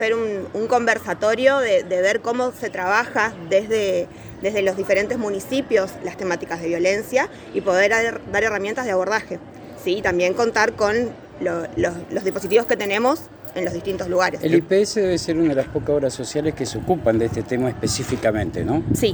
Hacer un conversatorio de ver cómo se trabaja desde los diferentes municipios las temáticas de violencia y poder dar herramientas de abordaje. Sí, también contar con los dispositivos que tenemos en los distintos lugares. El IPS debe ser una de las pocas obras sociales que se ocupan de este tema específicamente, ¿no? Sí.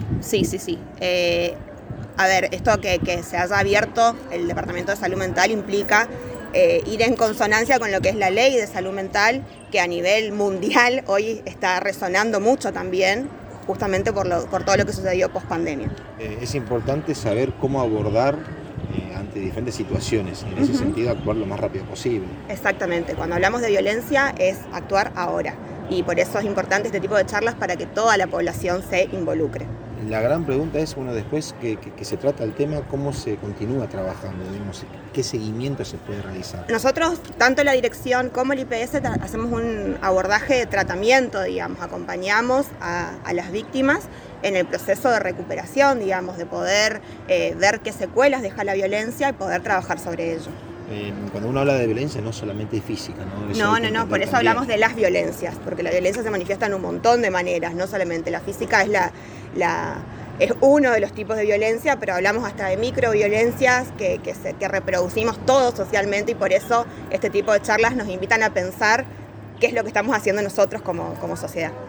A ver, esto que se haya abierto el Departamento de Salud Mental implica ir en consonancia con lo que es la ley de salud mental, que a nivel mundial hoy está resonando mucho también, justamente por todo lo que sucedió post-pandemia. Es importante saber cómo abordar ante diferentes situaciones, en ese sentido actuar lo más rápido posible. Exactamente, cuando hablamos de violencia es actuar ahora, y por eso es importante este tipo de charlas para que toda la población se involucre. La gran pregunta es, después que se trata el tema, ¿cómo se continúa trabajando? ¿Qué seguimiento se puede realizar? Nosotros, tanto la dirección como el IPS, hacemos un abordaje de tratamiento, acompañamos a las víctimas en el proceso de recuperación, de poder ver qué secuelas deja la violencia y poder trabajar sobre ello. Cuando uno habla de violencia no solamente física, ¿no? No, por eso hablamos de las violencias, porque la violencia se manifiesta en un montón de maneras, no solamente la física es uno de los tipos de violencia, pero hablamos hasta de microviolencias que reproducimos todos socialmente, y por eso este tipo de charlas nos invitan a pensar qué es lo que estamos haciendo nosotros como sociedad.